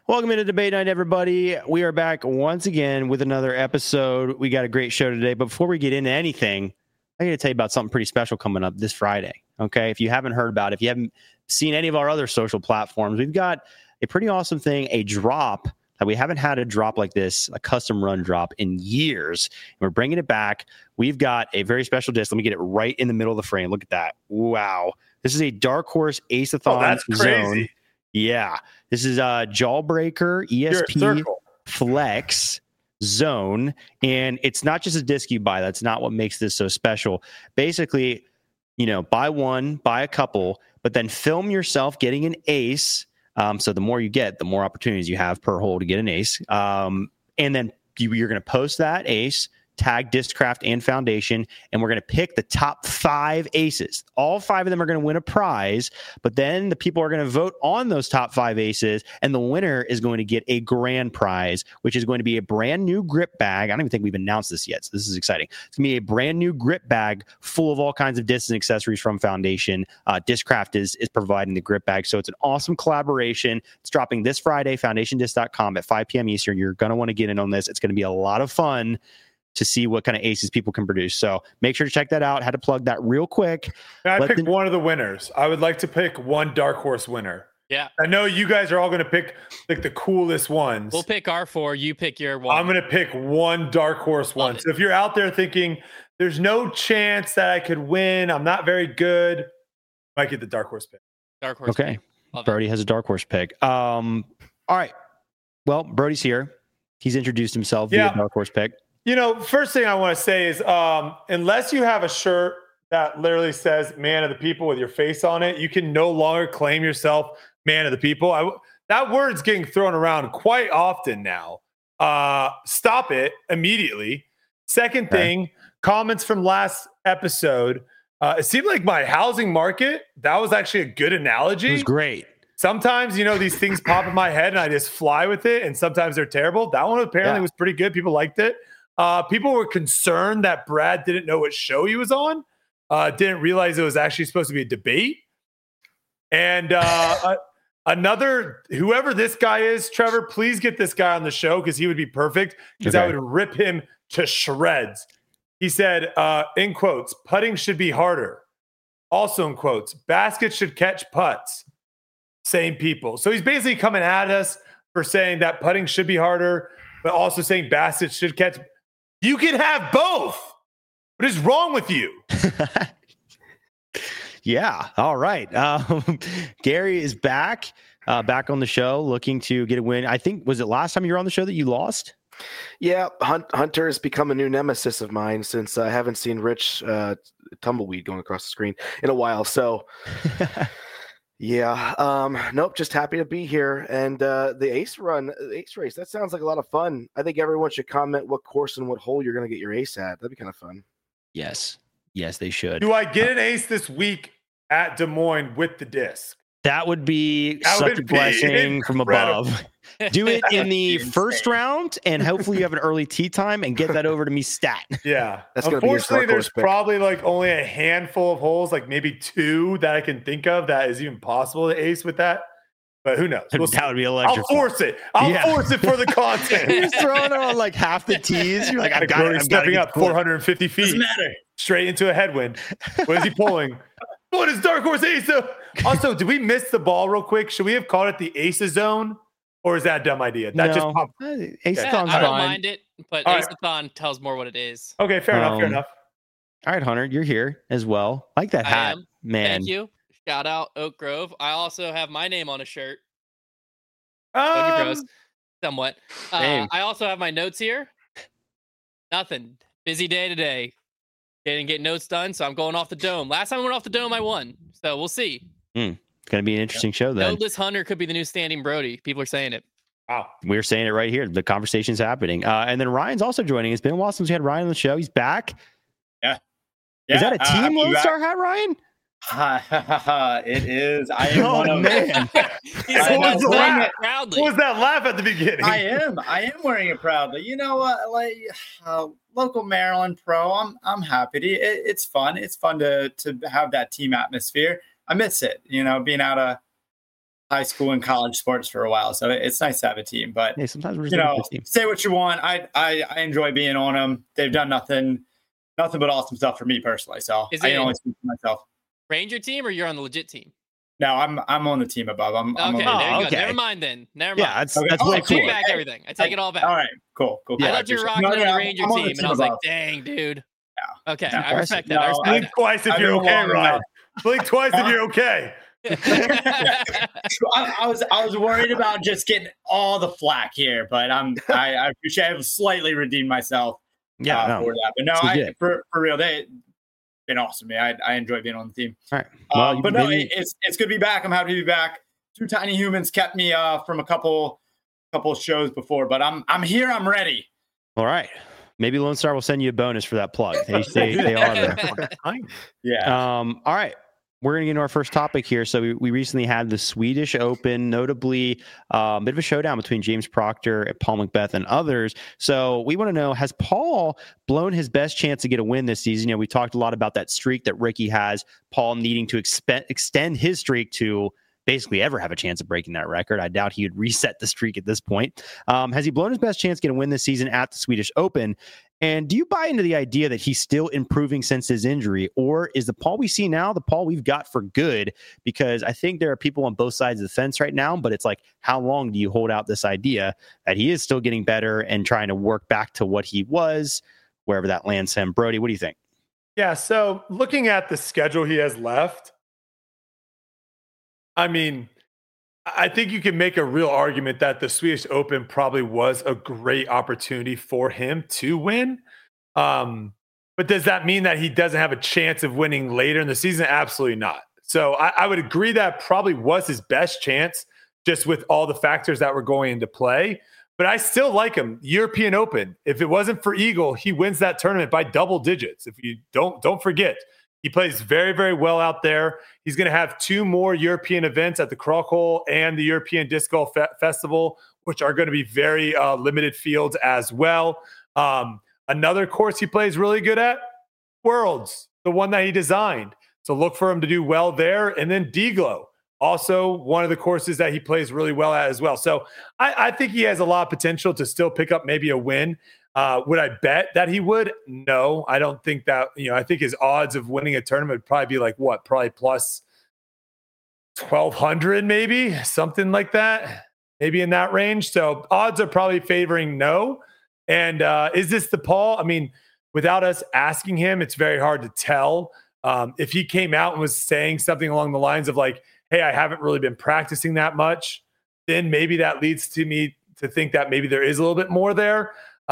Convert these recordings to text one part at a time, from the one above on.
Welcome into Debate Night, everybody. We are back once again with another episode. We got a great show today. But before we get into anything, I got to tell you about something pretty special coming up this Friday. Okay, if you haven't heard about it, if you haven't seen any of our other social platforms, we've got a pretty awesome thing, a drop that we haven't had a drop like this, a custom run drop in years. And we're bringing it back. We've got a very special disc. Let me get it right in the middle of the frame. Look at that. Wow. This is a Dark Horse Ace-a-thon that's crazy. zone. Yeah. This is a Jawbreaker ESP Flex zone. And it's not just a disc you buy. That's not what makes this so special. Basically, buy one, buy a couple, but then film yourself getting an ace. So the more you get, the more opportunities you have per hole to get an ace. And then you're going to post that ace, tag Discraft and Foundation, and we're going to pick the top 5 aces. All 5 of them are going to win a prize, but then the people are going to vote on those top 5 aces, and the winner is going to get a grand prize, which is going to be a brand new grip bag. I don't even think we've announced this yet, so this is exciting. It's going to be a brand new grip bag full of all kinds of discs and accessories from Foundation. Discraft is providing the grip bag, so it's an awesome collaboration. It's dropping this Friday, foundationdisc.com at 5 p.m. Eastern. You're going to want to get in on this. It's going to be a lot of fun to see what kind of aces people can produce. So make sure to check that out. Had to plug that real quick. Can I pick one of the winners? I would like to pick one Dark Horse winner. Yeah. I know you guys are all going to pick like the coolest ones. We'll pick our 4. You pick your one. I'm going to pick one Dark Horse one. So if you're out there thinking there's no chance that I could win, I'm not very good, might get the Dark Horse pick. Dark Horse. Okay. Brody has a Dark Horse pick. All right. Well, Brody's here. He's introduced himself via Dark Horse pick. First thing I want to say is unless you have a shirt that literally says man of the people with your face on it, you can no longer claim yourself man of the people. That word's getting thrown around quite often now. Stop it immediately. Second thing, comments from last episode. It seemed like my housing market, that was actually a good analogy. It was great. Sometimes, these things pop in my head and I just fly with it, and sometimes they're terrible. That one apparently was pretty good. People liked it. People were concerned that Brad didn't know what show he was on, didn't realize it was actually supposed to be a debate. And whoever this guy is, Trevor, please get this guy on the show because he would be perfect because I would rip him to shreds. He said, in quotes, putting should be harder. Also in quotes, baskets should catch putts. Same people. So he's basically coming at us for saying that putting should be harder, but also saying baskets should catch. You can have both. What is wrong with you? Yeah. All right. Gary is back on the show looking to get a win. I think, was it last time you were on the show that you lost? Yeah. Hunter has become a new nemesis of mine since I haven't seen Rich Tumbleweed going across the screen in a while. So yeah. Nope. Just happy to be here. And the ace race, that sounds like a lot of fun. I think everyone should comment what course and what hole you're going to get your ace at. That'd be kind of fun. Yes, they should. Do I get an ace this week at Des Moines with the disc? That would be such a blessing from above. Do it in the first round, and hopefully you have an early tee time and get that over to me stat. Yeah. That's unfortunately, there's probably like only a handful of holes, like maybe 2 that I can think of that is even possible to ace with that. But who knows? That would be electric. I'll force it. I'll force it for the content. You're just throwing it on like half the tees. You're like, I got it. I'm stepping up 450 feet. Doesn't matter. Straight into a headwind. What is he pulling? What is Dark Horse Ace? Also, did we miss the ball real quick? Should we have called it the Ace Zone? Or is that a dumb idea? That just popped. Ace-a-thon's I don't fine. mind it, but All Ace-a-thon tells more what it is. Okay, fair enough. All right, Hunter, you're here as well. Like that hat, man. Thank you. Shout out Oak Grove. I also have my name on a shirt. Somewhat. I also have my notes here. Nothing. Busy day today. Didn't get notes done, so I'm going off the dome. Last time I went off the dome, I won. So we'll see. It's going to be an interesting show then. Noteless Hunter could be the new standing Brody. People are saying it. Wow. We're saying it right here. The conversation's happening. And then Ryan's also joining. It's been a while since we had Ryan on the show. He's back. Yeah. Is that a Team Lone Star hat, Ryan? It is. I am one of man. What was that laugh at the beginning? I am wearing it proudly. You know what? Like local Maryland pro, I'm happy. It's fun. It's fun to have that team atmosphere. I miss it. Being out of high school and college sports for a while, so it's nice to have a team. But hey, sometimes we're just say what you want. I enjoy being on them. They've done nothing but awesome stuff for me personally. So I can only speak for myself. Ranger team, or you're on the legit team? No, I'm on the team above. I'm okay. There you go. Never mind then. Never mind. Yeah, that's way cool. I take back everything. I take it all back. All right, cool. I thought you were rocking on the Ranger team, and I was like, dang, dude. Yeah. Okay, I respect that. Blink twice if you're okay, Ryan. Blink twice if you're okay. I was worried about just getting all the flack here, but I appreciate I've slightly redeemed myself for that. But no, for real, they've been awesome. I enjoy being on the team. All right. Well, but no, it's good to be back. I'm happy to be back. Two Tiny Humans kept me from a couple shows before, but I'm here. I'm ready. All right. Maybe Lone Star will send you a bonus for that plug. They are there. Yeah. All right. We're going to get into our first topic here. So we recently had the Swedish Open, notably a bit of a showdown between James Proctor, Paul McBeth, and others. So we want to know, has Paul blown his best chance to get a win this season? You know, we talked a lot about that streak that Ricky has, Paul needing to extend his streak to basically ever have a chance of breaking that record. I doubt he would reset the streak at this point. Has he blown his best chance to get a win this season at the Swedish Open? And do you buy into the idea that he's still improving since his injury, or is the Paul we see now the Paul we've got for good? Because I think there are people on both sides of the fence right now, but it's like, how long do you hold out this idea that he is still getting better and trying to work back to what he was, wherever that lands him? Brody, what do you think? Yeah, so looking at the schedule he has left, I mean, I think you can make a real argument that the Swedish Open probably was a great opportunity for him to win. But does that mean that he doesn't have a chance of winning later in the season? Absolutely not. So I would agree that probably was his best chance, just with all the factors that were going into play. But I still like him. European Open. If it wasn't for Eagle, he wins that tournament by double digits. If you don't forget. He plays very, very well out there. He's going to have 2 more European events at the Krokhol and the European Disc Golf Festival, which are going to be very limited fields as well. Another course he plays really good at, Worlds, the one that he designed. So look for him to do well there. And then Deglo, also one of the courses that he plays really well at as well. So I think he has a lot of potential to still pick up maybe a win. Would I bet that he would? No, I don't think that, I think his odds of winning a tournament would probably be like probably plus 1,200, maybe something like that, maybe in that range. So odds are probably favoring no. And is this the Paul? I mean, without us asking him, it's very hard to tell. If he came out and was saying something along the lines of like, hey, I haven't really been practicing that much, then maybe that leads to me to think that maybe there is a little bit more there.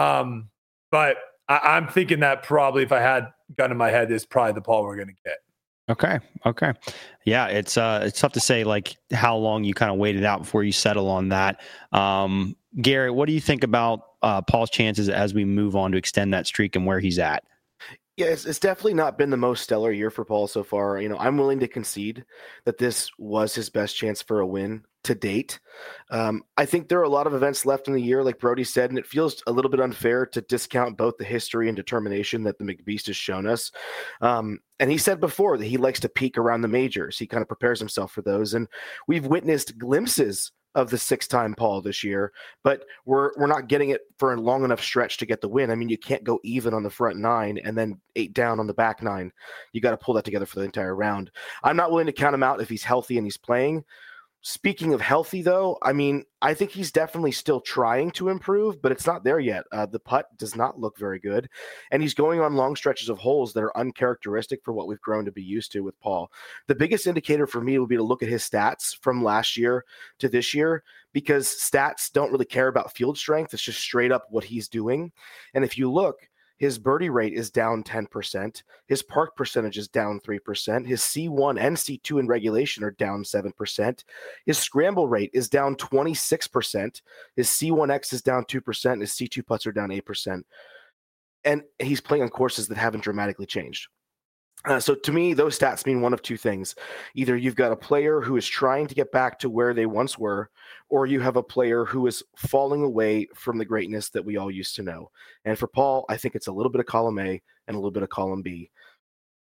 But I'm thinking that probably if I had gun in my head, is probably the Paul we're going to get. Okay. Yeah. It's tough to say like how long you kind of waited out before you settle on that. Garrett, what do you think about Paul's chances as we move on to extend that streak and where he's at? Yeah, it's definitely not been the most stellar year for Paul so far. I'm willing to concede that this was his best chance for a win to date. I think there are a lot of events left in the year, like Brody said, and it feels a little bit unfair to discount both the history and determination that the McBeast has shown us. And he said before that he likes to peak around the majors. He kind of prepares himself for those. And we've witnessed glimpses of the 6-time Paul this year, but we're not getting it for a long enough stretch to get the win. I mean, you can't go even on the front 9 and then 8 down on the back 9. You got to pull that together for the entire round. I'm not willing to count him out if he's healthy and he's playing. Speaking of healthy, though, I mean, I think he's definitely still trying to improve, but it's not there yet. The putt does not look very good, and he's going on long stretches of holes that are uncharacteristic for what we've grown to be used to with Paul. The biggest indicator for me would be to look at his stats from last year to this year, because stats don't really care about field strength. It's just straight up what he's doing. And if you look, his birdie rate is down 10%. His park percentage is down 3%. His C1 and C2 in regulation are down 7%. His scramble rate is down 26%. His C1X is down 2%. His C2 putts are down 8%. And he's playing on courses that haven't dramatically changed. So to me, those stats mean one of two things. Either you've got a player who is trying to get back to where they once were, or you have a player who is falling away from the greatness that we all used to know. And for Paul, I think it's a little bit of column A and a little bit of column B.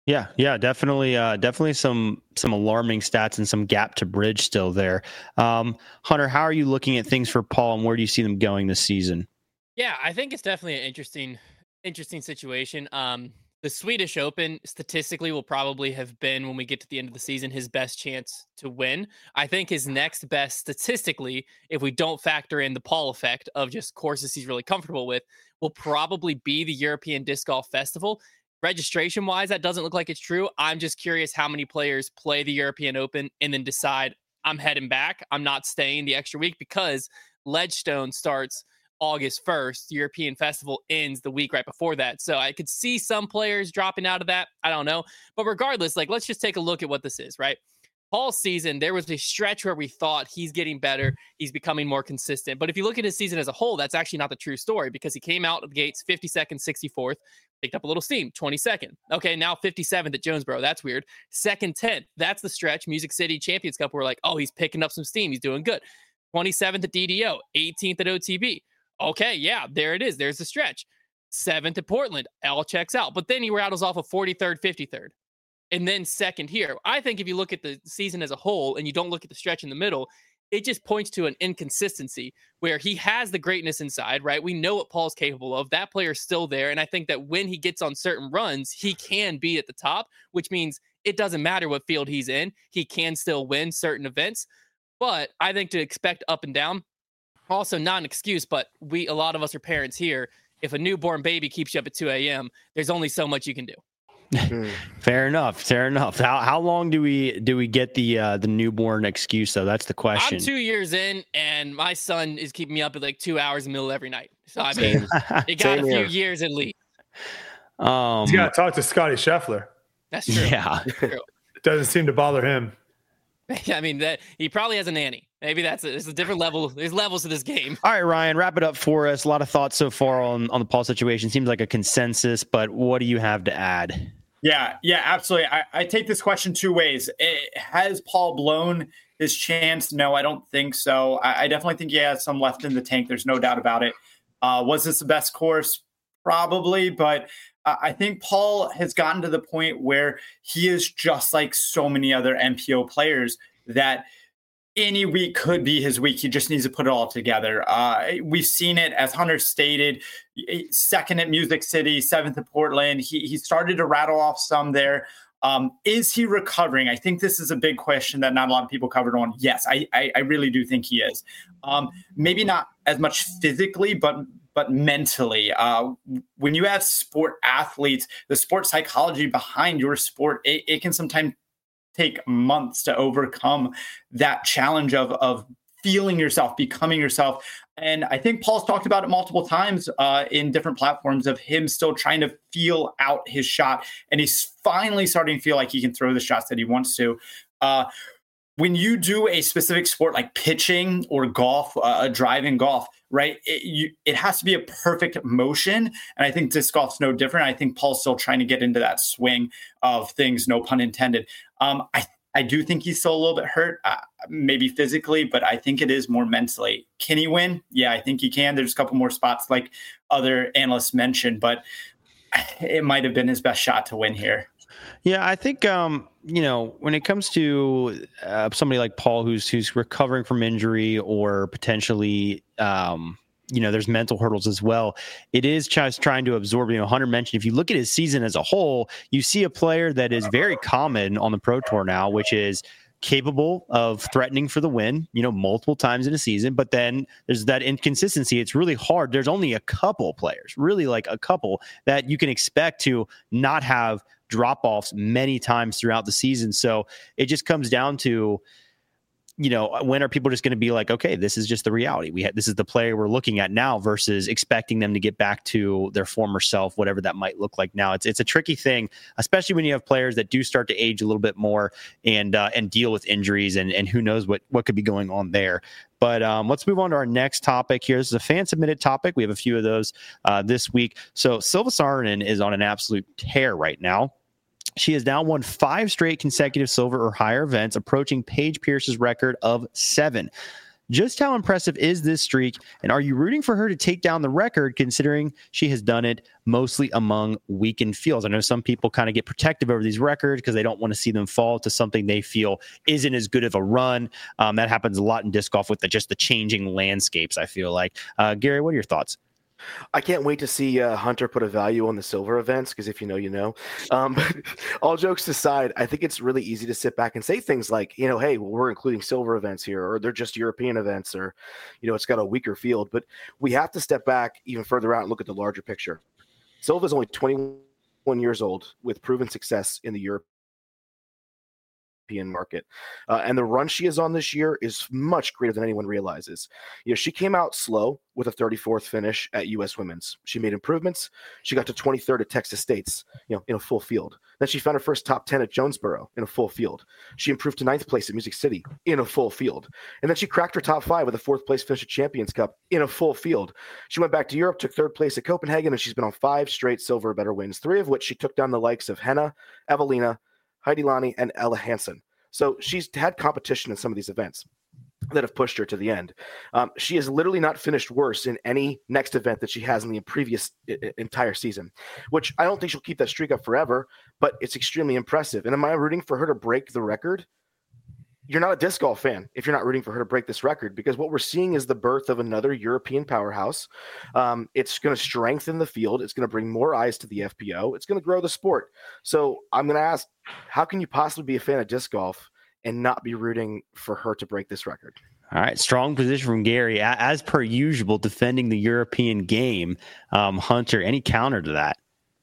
Yeah, definitely some alarming stats and some gap to bridge still there. Hunter, how are you looking at things for Paul, and where do you see them going this season? Yeah, I think it's definitely an interesting situation. The Swedish Open statistically will probably have been, when we get to the end of the season, his best chance to win. I think his next best statistically, if we don't factor in the Paul effect of just courses he's really comfortable with, will probably be the European Disc Golf Festival. Registration wise, that doesn't look like it's true. I'm just curious how many players play the European Open and then decide, I'm heading back. I'm not staying the extra week, because Ledgestone starts August 1st. The European Festival ends the week right before that. So I could see some players dropping out of that. I don't know. But regardless, let's just take a look at what this is, right? Paul's season, there was a stretch where we thought he's getting better. He's becoming more consistent. But if you look at his season as a whole, that's actually not the true story, because he came out of the gates 52nd, 64th, picked up a little steam, 22nd. Okay, now 57th at Jonesboro. That's weird. Second, 10th. That's the stretch. Music City Champions Cup. We're like, oh, he's picking up some steam. He's doing good. 27th at DDO, 18th at OTB. Okay, yeah, there it is. There's the stretch. 7th at Portland. All checks out. But then he rattles off a 43rd, 53rd. And then second here. I think if you look at the season as a whole and you don't look at the stretch in the middle, it just points to an inconsistency where he has the greatness inside, right? We know what Paul's capable of. That player's still there. And I think that when he gets on certain runs, he can be at the top, which means it doesn't matter what field he's in. He can still win certain events. But I think to expect up and down, also not an excuse, but a lot of us are parents here. If a newborn baby keeps you up at 2 a.m., there's only so much you can do. Fair enough. How long do we get the newborn excuse though? That's the question. I'm 2 years in, and my son is keeping me up at like 2 hours in the middle of every night. So I mean, it got a few years at least. He's got to talk to Scotty Scheffler. That's true. Yeah, true. Doesn't seem to bother him. I mean, that he probably has a nanny. Maybe it's a different level. There's levels to this game. All right, Ryan, wrap it up for us. A lot of thoughts so far on the Paul situation. Seems like a consensus, but what do you have to add? Yeah, absolutely. I take this question two ways. Has Paul blown his chance? No, I don't think so. I definitely think he has some left in the tank. There's no doubt about it. Was this the best course? Probably, but I think Paul has gotten to the point where he is just like so many other MPO players that any week could be his week. He just needs to put it all together. We've seen it, as Hunter stated, 2nd at Music City, 7th at Portland. He started to rattle off some there. Is he recovering? I think this is a big question that not a lot of people covered on. Yes, I really do think he is. Maybe not as much physically, but mentally. When you have sport athletes, the sport psychology behind your sport, it can sometimes take months to overcome that challenge of feeling yourself, becoming yourself. And I think Paul's talked about it multiple times in different platforms of him still trying to feel out his shot. And he's finally starting to feel like he can throw the shots that he wants to. When you do a specific sport like pitching or golf, driving golf, right, it has to be a perfect motion. And I think disc golf's no different. I think Paul's still trying to get into that swing of things, no pun intended. I do think he's still a little bit hurt, maybe physically, but I think it is more mentally. Can he win? Yeah, I think he can. There's a couple more spots like other analysts mentioned, but it might have been his best shot to win here. Yeah, I think when it comes to somebody like Paul who's recovering from injury or potentially there's mental hurdles as well. It is just trying to absorb. Hunter mentioned, if you look at his season as a whole, you see a player that is very common on the Pro Tour now, which is capable of threatening for the win, multiple times in a season. But then there's that inconsistency. It's really hard. There's only a couple players, really like a couple, that you can expect to not have drop-offs many times throughout the season. So it just comes down to, when are people just going to be like, okay, this is just the reality. This is the player we're looking at now versus expecting them to get back to their former self, whatever that might look like now. It's a tricky thing, especially when you have players that do start to age a little bit more and deal with injuries and who knows what could be going on there. But let's move on to our next topic here. This is a fan-submitted topic. We have a few of those this week. So Silva Saarinen is on an absolute tear right now. She has now won 5 straight consecutive silver or higher events, approaching Paige Pierce's record of 7. Just how impressive is this streak? And are you rooting for her to take down the record, considering she has done it mostly among weakened fields? I know some people kind of get protective over these records because they don't want to see them fall to something they feel isn't as good of a run. That happens a lot in disc golf with just the changing landscapes, I feel like. Gary, what are your thoughts? I can't wait to see Hunter put a value on the silver events, because if you know, you know. But all jokes aside, I think it's really easy to sit back and say things like, hey, well, we're including silver events here, or they're just European events, or, it's got a weaker field. But we have to step back even further out and look at the larger picture. Silva is only 21 years old with proven success in the European market. And the run she is on this year is much greater than anyone realizes. She came out slow with a 34th finish at U.S. Women's. She made improvements. She got to 23rd at Texas State's, in a full field. Then she found her first top 10 at Jonesboro in a full field. She improved to 9th place at Music City in a full field. And then she cracked her top 5 with a 4th place finish at Champions Cup in a full field. She went back to Europe, took 3rd place at Copenhagen, and she's been on 5 straight silver or better wins, 3 of which she took down the likes of Henna, Evelina, Heidi Lani, and Ella Hansen. So she's had competition in some of these events that have pushed her to the end. She has literally not finished worse in any next event that she has in the previous entire season, which I don't think she'll keep that streak up forever, but it's extremely impressive. And am I rooting for her to break the record? You're not a disc golf fan if you're not rooting for her to break this record, because what we're seeing is the birth of another European powerhouse. It's going to strengthen the field. It's going to bring more eyes to the FPO. It's going to grow the sport. So I'm going to ask, how can you possibly be a fan of disc golf and not be rooting for her to break this record? All right, strong position from Gary. As per usual, defending the European game. Hunter, any counter to that?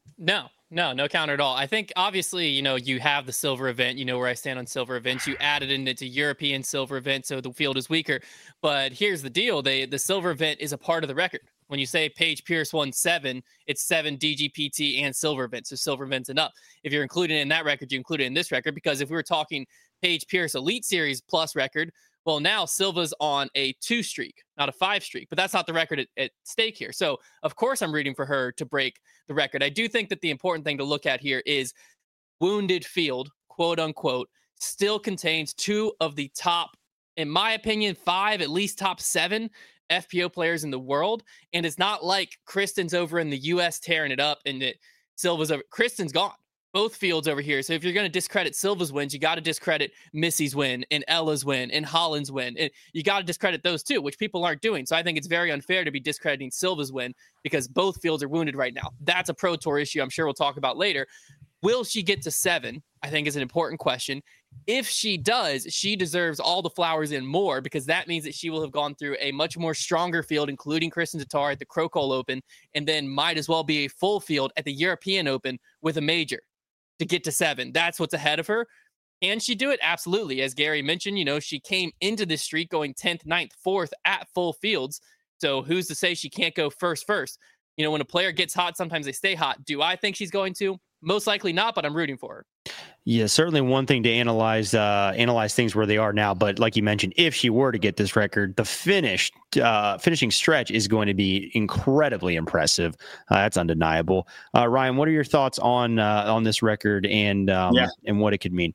No counter at all. I think obviously, you have the silver event, where I stand on silver events. You added into European silver event, so the field is weaker. But here's the deal. The silver event is a part of the record. When you say Paige Pierce won 7, it's 7 DGPT and silver events. So silver events and up. If you're including it in that record, you include it in this record, because if we were talking Paige Pierce Elite Series plus record, well, now Silva's on a 2 streak, not a 5 streak, but that's not the record at stake here. So, of course, I'm rooting for her to break the record. I do think that the important thing to look at here is wounded field, quote unquote, still contains 2 of the top, in my opinion, 5, at least top 7 FPO players in the world. And it's not like Kristen's over in the U.S. tearing it up and that Silva's over. Kristen's gone. Both fields over here. So if you're going to discredit Silva's wins, you got to discredit Missy's win and Ella's win and Holland's win. And you got to discredit those too, which people aren't doing. So I think it's very unfair to be discrediting Silva's win because both fields are wounded right now. That's a Pro Tour issue I'm sure we'll talk about later. Will she get to 7? I think is an important question. If she does, she deserves all the flowers and more, because that means that she will have gone through a much more stronger field, including Kristen Tatar at the Crocol Open, and then might as well be a full field at the European Open with a major to get to 7. That's what's ahead of her. Can she do it? Absolutely. As Gary mentioned, she came into this streak going 10th, 9th, 4th at full fields. So who's to say she can't go first? When a player gets hot, sometimes they stay hot. Do I think she's going to? Most likely not, but I'm rooting for her. Yeah, certainly one thing to analyze things where they are now. But like you mentioned, if she were to get this record, the finishing stretch is going to be incredibly impressive. That's undeniable. Ryan, what are your thoughts on this record and what it could mean?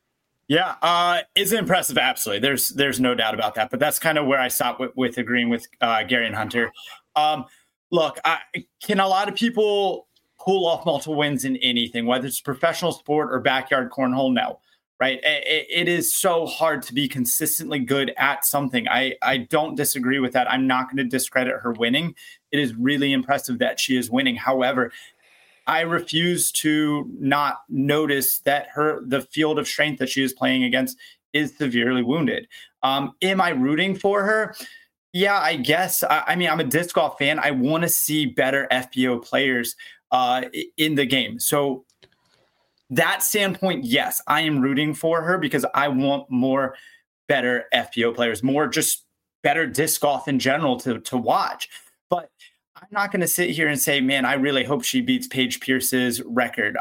Yeah, it's impressive. Absolutely. There's no doubt about that. But that's kind of where I stopped with agreeing with Gary and Hunter. Look, can a lot of people pull off multiple wins in anything, whether it's professional sport or backyard cornhole? No, right? It is so hard to be consistently good at something. I don't disagree with that. I'm not going to discredit her winning. It is really impressive that she is winning. However, I refuse to not notice that the field of strength that she is playing against is severely wounded. Am I rooting for her? Yeah, I guess. I mean, I'm a disc golf fan. I want to see better FPO players in the game. So that standpoint, yes, I am rooting for her because I want more better FPO players, more just better disc golf in general to watch. But I'm not going to sit here and say, man, I really hope she beats Paige Pierce's record.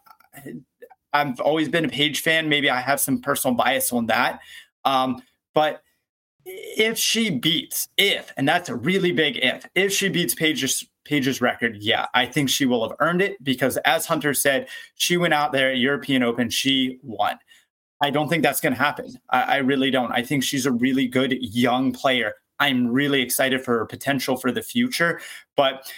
I've always been a Paige fan. Maybe I have some personal bias on that. But if she beats, and that's a really big if she beats Paige's record, yeah, I think she will have earned it because, as Hunter said, she went out there at European Open, she won. I don't think that's going to happen. I really don't. I think she's a really good young player. I'm really excited for her potential for the future, but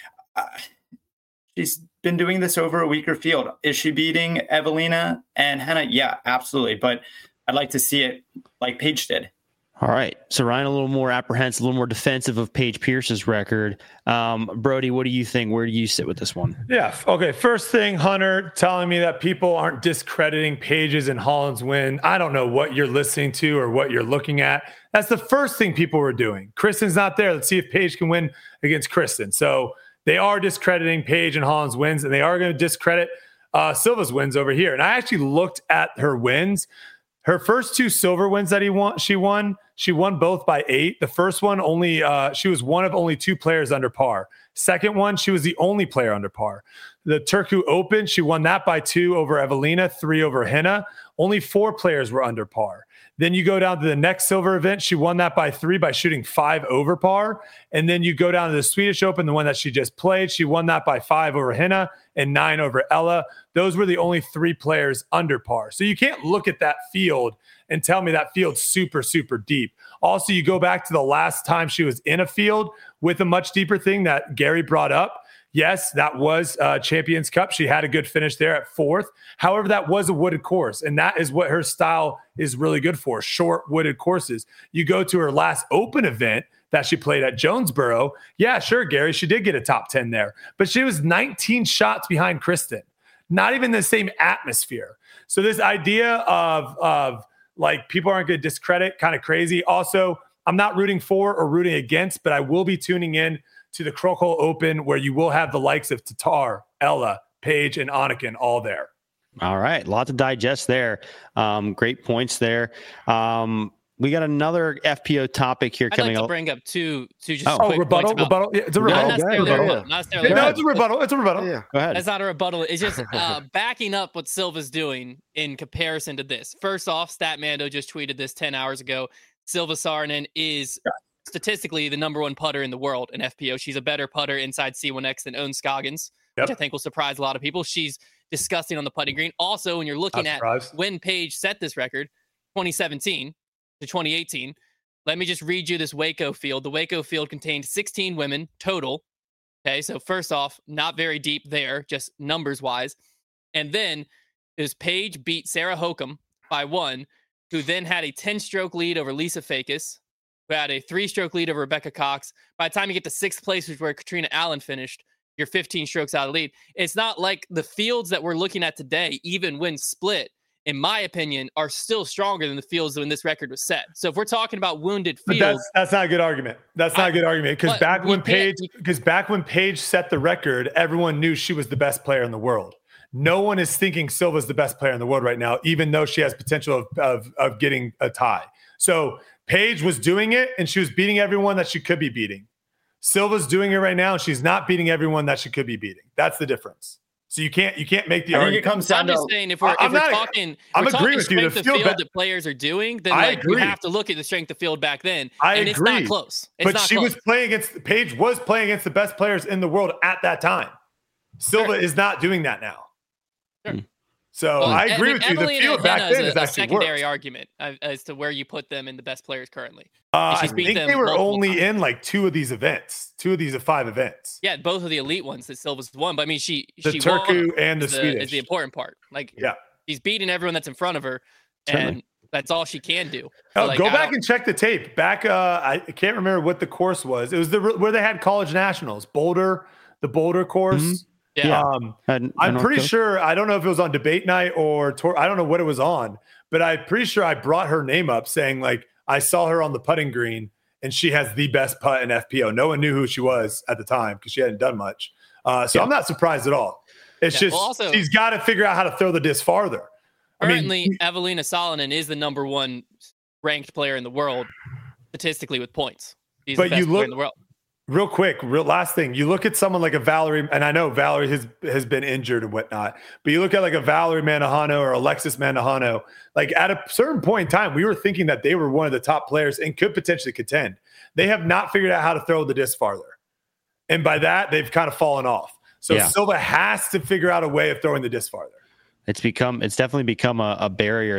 she's been doing this over a weaker field. Is she beating Evelina and Henna? Yeah, absolutely. But I'd like to see it like Paige did. All right. So Ryan, a little more apprehensive, a little more defensive of Paige Pierce's record. Brody, what do you think? Where do you sit with this one? Yeah. Okay. First thing, Hunter telling me that people aren't discrediting Paige's and Holland's win. I don't know what you're listening to or what you're looking at. That's the first thing people were doing. Kristen's not there. Let's see if Paige can win against Kristen. So they are discrediting Paige and Holland's wins, and they are going to discredit Silva's wins over here. And I actually looked at her wins. Her first 2 silver wins that she won both by 8. The first one she was one of only 2 players under par. Second one, she was the only player under par. The Turku Open, she won that by 2 over Evelina, 3 over Henna. Only 4 players were under par. Then you go down to the next silver event. She won that by 3 by shooting 5 over par. And then you go down to the Swedish Open, the one that she just played. She won that by 5 over Henna and 9 over Ella. Those were the only 3 players under par. So you can't look at that field and tell me that field's super, super deep. Also, you go back to the last time she was in a field with a much deeper thing that Gary brought up. Yes, that was Champions Cup. She had a good finish there at 4th. However, that was a wooded course, and that is what her style is really good for, short wooded courses. You go to her last open event that she played at Jonesboro. Yeah, sure, Gary, she did get a top 10 there, but she was 19 shots behind Kristen, not even the same atmosphere. So this idea of like people aren't going to discredit, kind of crazy. Also, I'm not rooting for or rooting against, but I will be tuning in to the Krokol Open, where you will have the likes of Tatar, Ella, Paige, and Anakin all there. All right. A lot to digest there. Great points there. We got another FPO topic here coming up. I'd like to bring up two just quick rebuttal. Yeah, it's a rebuttal. It's a rebuttal. It's a rebuttal. Yeah. Go ahead. That's not a rebuttal. It's just backing up what Silva's doing in comparison to this. First off, Statmando just tweeted this 10 hours ago. Silva Saarinen is statistically the number 1 putter in the world in FPO. She's a better putter inside C1X than Ohn Scoggins, which I think will surprise a lot of people. She's disgusting on the putting green. Also, when you're looking at when Paige set this record, 2017 to 2018, let me just read you this Waco field. The Waco field contained 16 women total. Okay, so first off, not very deep there, just numbers-wise. And then is Paige beat Sarah Hokum by 1, who then had a 10-stroke lead over Lisa Fakis, who had a 3-stroke lead over Rebecca Cox. By the time you get to 6th place, which is where Katrina Allen finished, you're 15 strokes out of lead. It's not like the fields that we're looking at today, even when split, in my opinion, are still stronger than the fields when this record was set. So if we're talking about wounded fields, that's not a good argument. That's not a good argument because back when Paige set the record, everyone knew she was the best player in the world. No one is thinking Silva's the best player in the world right now, even though she has potential of getting a tie. So Paige was doing it, and she was beating everyone that she could be beating. Silva's doing it right now, and she's not beating everyone that she could be beating. That's the difference. So you can't make the argument. I think it comes down I'm just saying if we're talking strength of field that players are doing, then you have to look at the strength of field back then. It's not close. Paige was playing against the best players in the world at that time. Silva is not doing that now. Sure. So I agree with you. The field back then is actually a secondary argument as to where you put them in the best players currently. I think they were only in like 2 of these events, 2 of these 5 events. Yeah, both of the elite ones that Silva's won. But I mean, she Turku and the Swedish is the important part. Like, she's beating everyone that's in front of her, and that's all she can do. Go back and check the tape. I can't remember what the course was. It was where they had college nationals, the Boulder course. Mm-hmm. Yeah. I'm pretty sure, I don't know if it was on debate night or tour. I don't know what it was on, but I'm pretty sure I brought her name up saying like, I saw her on the putting green and she has the best putt in FPO. No one knew who she was at the time because she hadn't done much. So I'm not surprised at all. It's just, she's got to figure out how to throw the disc farther. Currently, Evelina Salonen is the number 1 ranked player in the world statistically with points. She's the best player in the world. Real quick, last thing. You look at someone like a Valerie, and I know Valerie has been injured and whatnot, but you look at like a Valerie Mandujano or Alexis Mandujano, like at a certain point in time, we were thinking that they were one of the top players and could potentially contend. They have not figured out how to throw the disc farther. And by that, they've kind of fallen off. So Silva has to figure out a way of throwing the disc farther. It's definitely become a barrier that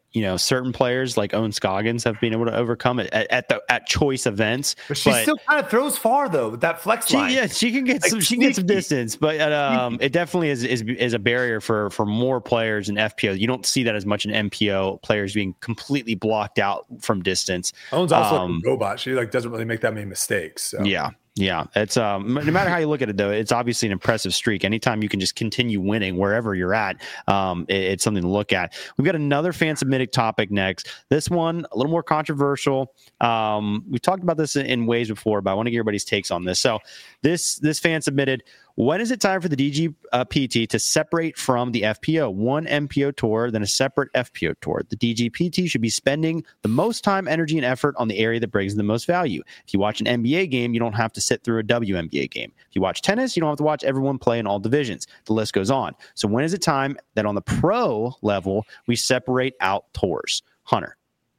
certain players like Owen Scoggins have been able to overcome it at choice events. But she still kind of throws far though with that flex line. Yeah, she can get some distance, but it definitely is a barrier for more players in FPO. You don't see that as much in MPO, players being completely blocked out from distance. Owen's also a robot. She doesn't really make that many mistakes. So. Yeah, it's no matter how you look at it, though, it's obviously an impressive streak. Anytime you can just continue winning wherever you're at, it's something to look at. We've got another fan submitted topic next. This one a little more controversial. We talked about this in ways before, but I want to get everybody's takes on this. So this fan submitted: when is it time for the DGPT to separate from the FPO? One MPO tour, then a separate FPO tour. The DGPT should be spending the most time, energy, and effort on the area that brings the most value. If you watch an NBA game, you don't have to sit through a WNBA game. If you watch tennis, you don't have to watch everyone play in all divisions. The list goes on. So when is it time that on the pro level, we separate out tours? Hunter.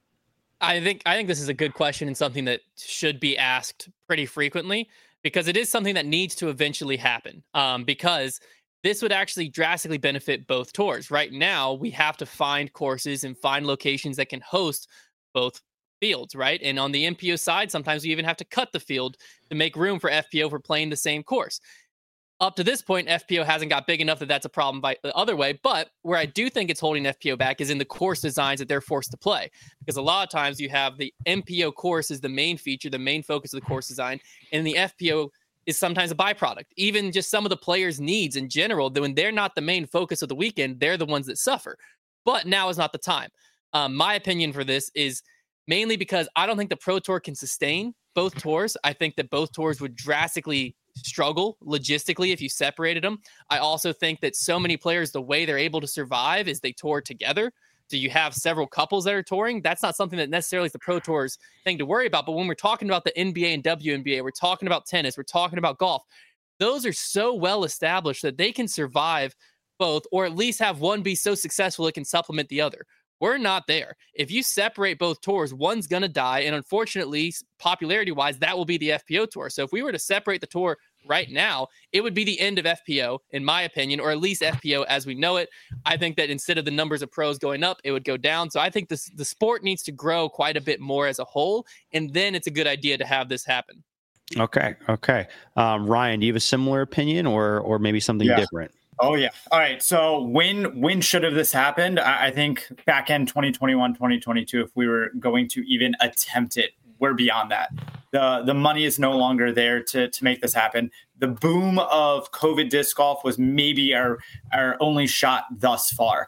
I think this is a good question and something that should be asked pretty frequently, because it is something that needs to eventually happen, because this would actually drastically benefit both tours. Right now, we have to find courses and find locations that can host both fields, right? And on the MPO side, sometimes we even have to cut the field to make room for FPO for playing the same course. Up to this point, FPO hasn't got big enough that that's a problem by the other way. But where I do think it's holding FPO back is in the course designs that they're forced to play. Because a lot of times you have the MPO course is the main feature, the main focus of the course design, and the FPO is sometimes a byproduct. Even just some of the players' needs in general, when they're not the main focus of the weekend, they're the ones that suffer. But now is not the time. My opinion for this is mainly because I don't think the Pro Tour can sustain both tours. I think that both tours would drastically struggle logistically if you separated them. I also think that so many players, the way they're able to survive is they tour together. So you have several couples that are touring. That's not something that necessarily is the Pro Tour's thing to worry about. But when we're talking about the NBA and WNBA, we're talking about tennis, we're talking about golf, those are so well established that they can survive both, or at least have one be so successful it can supplement the other. We're not there. If you separate both tours, one's going to die. And unfortunately, popularity-wise, that will be the FPO tour. So if we were to separate the tour right now, it would be the end of FPO, in my opinion, or at least FPO as we know it. I think that instead of the numbers of pros going up, it would go down. So I think the sport needs to grow quite a bit more as a whole. And then it's a good idea to have this happen. Okay. Ryan, do you have a similar opinion or maybe something different? Oh, yeah. All right. So when should have this happened? I think back in 2021, 2022, if we were going to even attempt it, we're beyond that. The money is no longer there to make this happen. The boom of COVID disc golf was maybe our only shot thus far.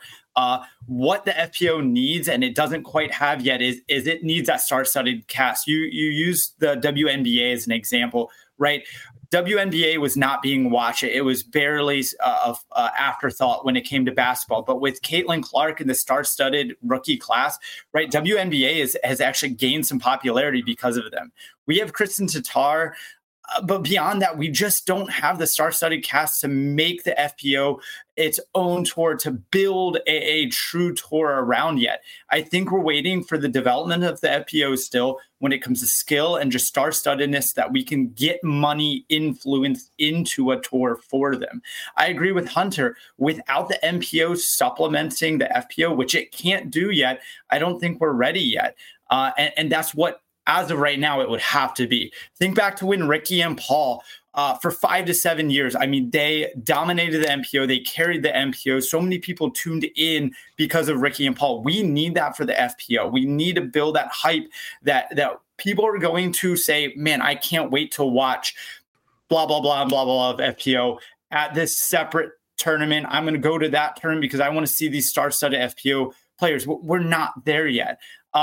What the FPO needs, and it doesn't quite have yet, is it needs that star-studded cast. You use the WNBA as an example, right? WNBA was not being watched. It was barely afterthought when it came to basketball. But with Caitlin Clark and the star-studded rookie class, right, WNBA has actually gained some popularity because of them. We have Kristen Tatar, but beyond that, we just don't have the star-studded cast to make the FPO its own tour, to build a true tour around yet. I think we're waiting for the development of the FPO still when it comes to skill and just star-studdedness, that we can get money influence into a tour for them. I agree with Hunter. Without the MPO supplementing the FPO, which it can't do yet, I don't think we're ready yet. And that's what, as of right now, it would have to be. Think back to when Ricky and Paul, for 5 to 7 years, I mean, they dominated the MPO. They carried the MPO. So many people tuned in because of Ricky and Paul. We need that for the FPO. We need to build that hype that people are going to say, man, I can't wait to watch blah, blah, blah, blah, blah of FPO at this separate tournament. I'm going to go to that tournament because I want to see these star-studded FPO players. We're not there yet.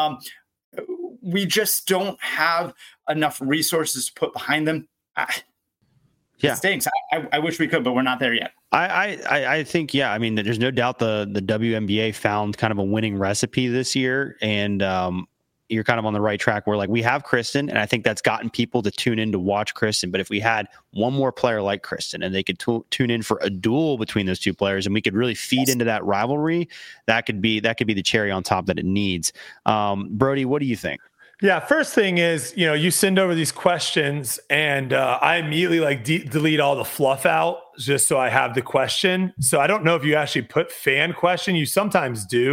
We just don't have enough resources to put behind them. It stinks. I wish we could, but we're not there yet. I think, I mean, there's no doubt the WNBA found kind of a winning recipe this year, and you're kind of on the right track where, like, we have Kristen, and I think that's gotten people to tune in to watch Kristen. But if we had one more player like Kristen and they could tune in for a duel between those two players, and we could really feed into that rivalry, that could be the cherry on top that it needs. Brody, what do you think? Yeah, first thing is, you send over these questions and I immediately delete all the fluff out just so I have the question. So I don't know if you actually put fan question. You sometimes do.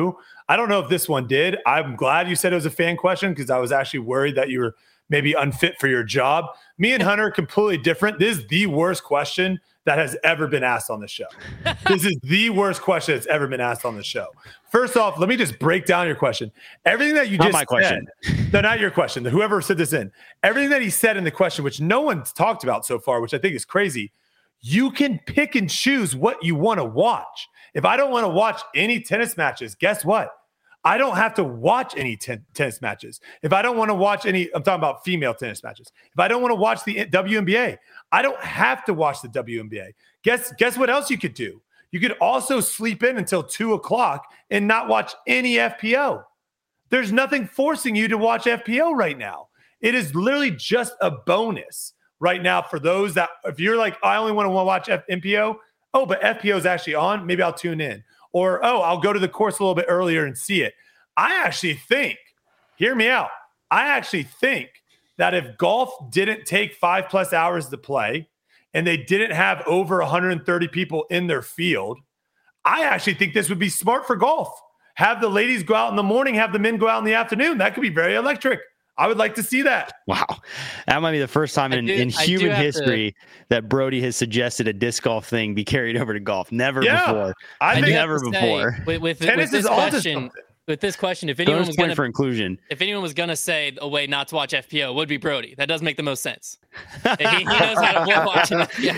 I don't know if this one did. I'm glad you said it was a fan question because I was actually worried that you were maybe unfit for your job. Me and Hunter are completely different. This is the worst question that has ever been asked on the show. This is the worst question that's ever been asked on the show. First off, let me just break down your question. Everything that you not just my question. said, no, not your question. Whoever said this in, everything that he said in the question, which no one's talked about so far, which I think is crazy. You can pick and choose what you want to watch. If I don't want to watch any tennis matches, guess what? I don't have to watch any tennis matches. If I don't want to watch any, I'm talking about female tennis matches. If I don't want to watch the WNBA, I don't have to watch the WNBA. Guess what else you could do? You could also sleep in until 2:00 and not watch any FPO. There's nothing forcing you to watch FPO right now. It is literally just a bonus right now for those that, if you're like, I only want to watch NPO, oh, but FPO is actually on, maybe I'll tune in. Or, oh, I'll go to the course a little bit earlier and see it. I actually think, hear me out, I actually think that if golf didn't take 5+ hours to play and they didn't have over 130 people in their field, I actually think this would be smart for golf. Have the ladies go out in the morning, have the men go out in the afternoon. That could be very electric. I would like to see that. Wow. That might be the first time in human history that Brody has suggested a disc golf thing be carried over to golf. Never before. I think never before. With this question, if anyone was going for inclusion, if anyone was going to say a way not to watch FPO, it would be Brody. That does make the most sense. he knows how to watch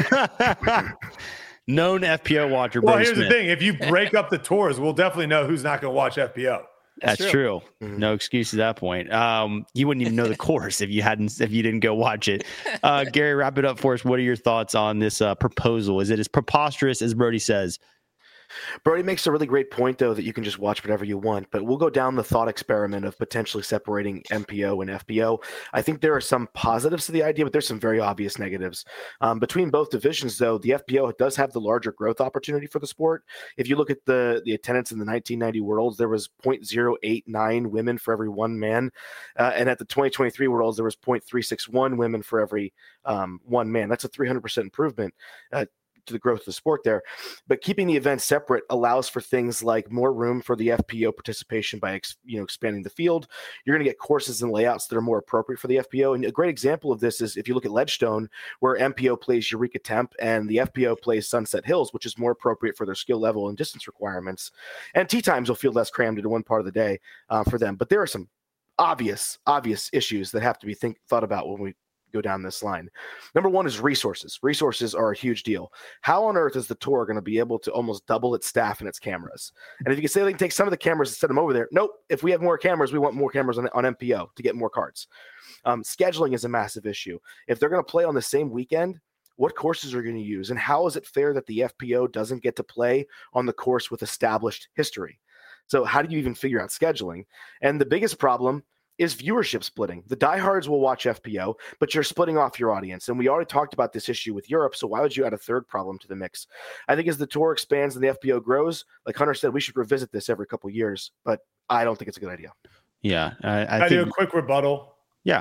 FPO. Known FPO watcher. Well, Brody here's Smith. the thing. If you break up the tours, we'll definitely know who's not going to watch FPO. That's true. No excuse at that point. You wouldn't even know the course if you didn't go watch it. Gary, wrap it up for us. What are your thoughts on this proposal? Is it as preposterous as Brody says? Brody makes a really great point, though, that you can just watch whatever you want, but we'll go down the thought experiment of potentially separating MPO and FPO. I think there are some positives to the idea, but there's some very obvious negatives. Between both divisions, though, the FPO does have the larger growth opportunity for the sport. If you look at the attendance in the 1990 Worlds, there was 0.089 women for every one man. And at the 2023 Worlds, there was 0.361 women for every one man. That's a 300% improvement to the growth of the sport there. But keeping the events separate allows for things like more room for the FPO participation by expanding the field. You're going to get courses and layouts that are more appropriate for the FPO. And a great example of this is if you look at Ledgestone, where MPO plays Eureka Temp and the FPO plays Sunset Hills, which is more appropriate for their skill level and distance requirements. And tee times will feel less crammed into one part of the day for them. But there are some obvious issues that have to be thought about when we go down this line. Number one is resources. Resources are a huge deal. How on earth is the tour going to be able to almost double its staff and its cameras? And if you can say they can take some of the cameras and set them over there, nope. If we have more cameras, we want more cameras on MPO to get more cards. Scheduling is a massive issue. If they're going to play on the same weekend, what courses are going to use? And how is it fair that the FPO doesn't get to play on the course with established history? So how do you even figure out scheduling? And the biggest problem is viewership splitting. The diehards will watch FPO, but you're splitting off your audience. And we already talked about this issue with Europe, so why would you add a third problem to the mix? I think as the tour expands and the FPO grows, like Hunter said, we should revisit this every couple of years, but I don't think it's a good idea. Yeah. I do a quick rebuttal. Yeah.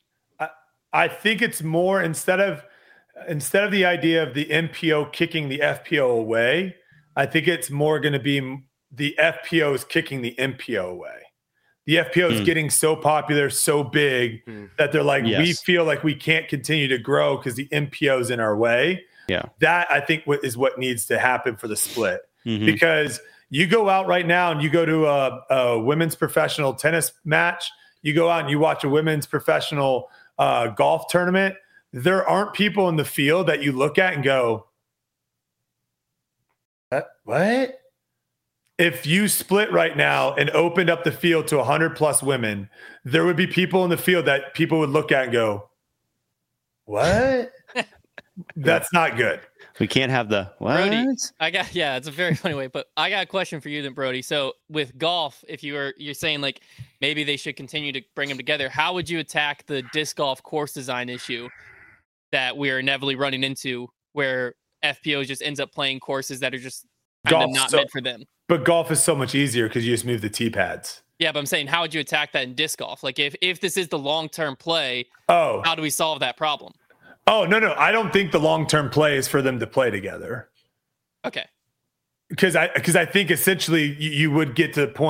I think it's more instead of the idea of the MPO kicking the FPO away, I think it's more going to be the FPO is kicking the MPO away. The FPO is getting so popular, so big that they're like, we feel like we can't continue to grow because the MPO is in our way. Yeah. That I think is what needs to happen for the split. Because you go out right now and you go to a women's professional tennis match, you go out and you watch a women's professional golf tournament. There aren't people in the field that you look at and go, what? If you split right now and opened up the field to 100+ women, there would be people in the field that people would look at and go, what? That's not good. We can't have the what? Brody, it's a very funny way, but I got a question for you then, Brody. So with golf, if you're saying like maybe they should continue to bring them together, how would you attack the disc golf course design issue that we're inevitably running into where FPO just ends up playing courses that are just kind of not meant for them? But golf is so much easier because you just move the tee pads. Yeah, but I'm saying, how would you attack that in disc golf? Like, if this is the long-term play, how do we solve that problem? Oh, no. I don't think the long-term play is for them to play together. Okay. Because I think essentially you would get to the point